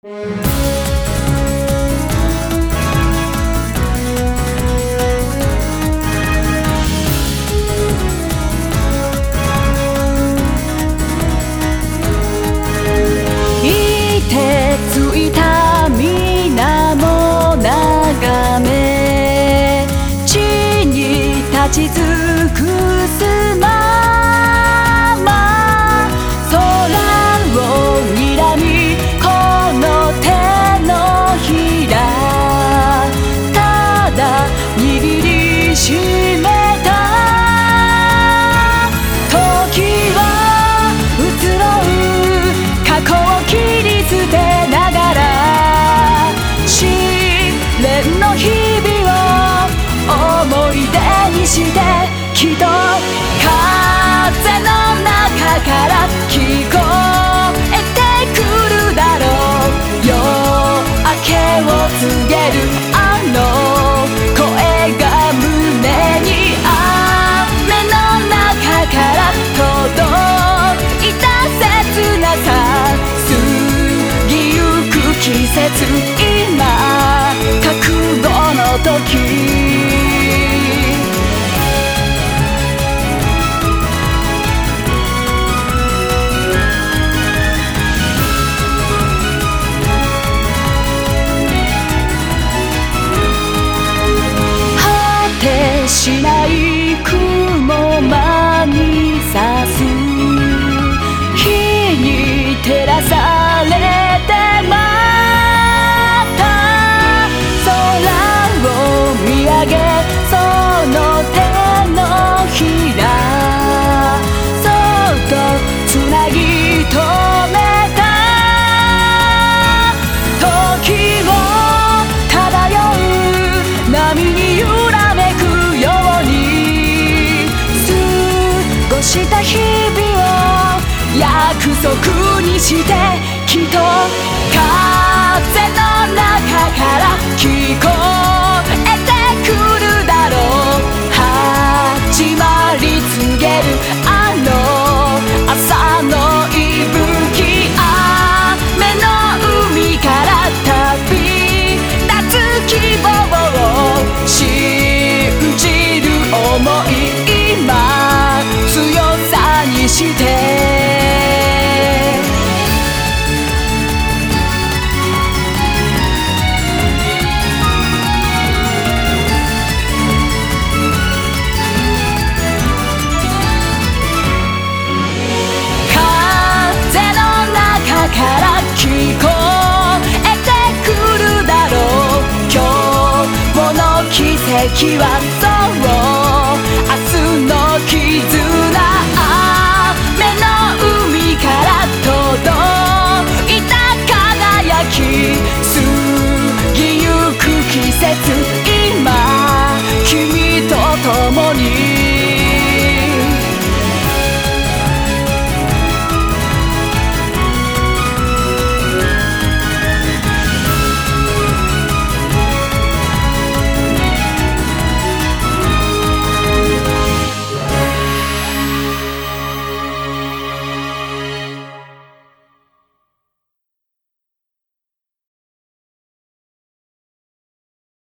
ついた水面眺め地に立ち尽くすまま空を睨みこの手のひらただ握りしめた時は移ろう過去を切り捨ての日々を思い出にしてきっと風の中から聞こえてくるだろう夜明けを告げるあの声が胸に雨の中から届いた切なさ過ぎゆく季節今覚悟の時果てしない雲間に差す日に照らされて見上げその手のひらそっとつなぎ止めた時を漂う波に揺らめくように過ごした日々を約束にしてきっと風の中から聞こえてくるだろう始まり告げるあの朝の息吹雨の海から旅立つ希望を信じる想い今強さにしてから聞こえてくるだろう今日この奇跡は